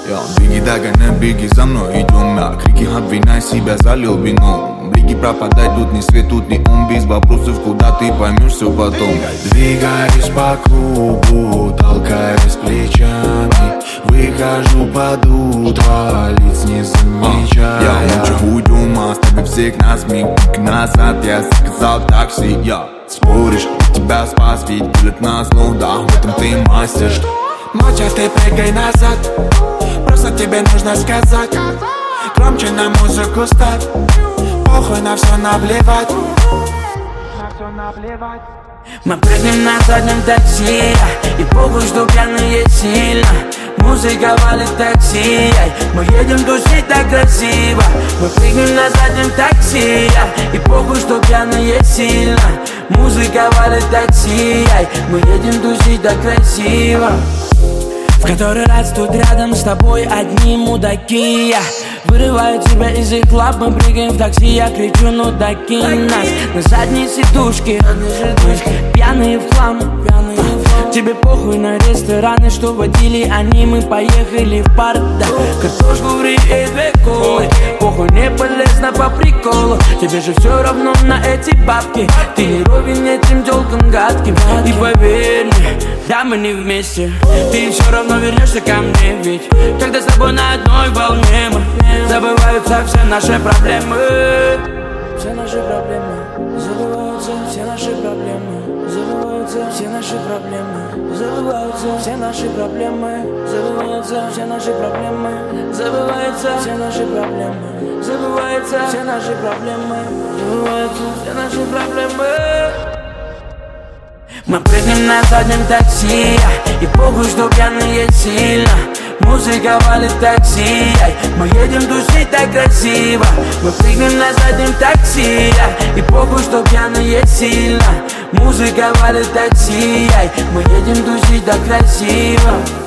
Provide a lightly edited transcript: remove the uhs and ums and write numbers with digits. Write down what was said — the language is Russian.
Беги, догоняй, беги за мной, идем, крики обвиняй себя за любину. Блики пропадай, тут ни свет, тут ни ум. Без вопросов, куда ты поймешь все потом. Двигаюсь по кругу, толкаясь плечами. Выхожу под утро, лиц не замечая. Я лучше уйдем, оставив всех нас миг назад. Я заказал такси, споришь, тебя спас, ведь билет на зло, да, в этом ты мастер. Молча ты прыгай назад, просто тебе нужно сказать. Громче на музыку ставь, похуй на все наплевать. Мы прыгнем на заднем такси, и похуй, что пьяные сильно. Музыка валит такси, мы едем тусить так красиво. Мы прыгнем на заднем такси, и похуй, что пьяные сильно. Музыка валит такси, мы едем тусить так красиво. В который раз тут рядом с тобой одни мудаки. Вырываю тебя из их лап, мы прыгаем в такси. Я кричу, ну докинь нас на задней сидушке. Пьяные в хлам. Тебе похуй на рестораны, что водили они. Мы поехали в парк, да. Картошку фри и 2 колы. Похуй, не полезно по приколу. Тебе же все равно на эти бабки. Ты не ровен этим тёлкам гадким. И поверь мне, да мы не вместе. Ты все равно вернешься ко мне, ведь когда с тобой на одной волне мы забываются все наши проблемы. Все наши проблемы, забываются все наши проблемы. Забываются все наши проблемы. Забываются все наши проблемы. Забываются все наши проблемы. Забываются все наши проблемы. Забываются все наши проблемы. Забываются все наши проблемы. Мы прыгнем на заднем такси, и похуй, что пьяные сильно. Музыка валит такси, мы едем тусить так красиво. Мы прыгнем на заднем такси, и похуй, что пьяные сильно. Музыка валит такси, мы едем тусить так красиво.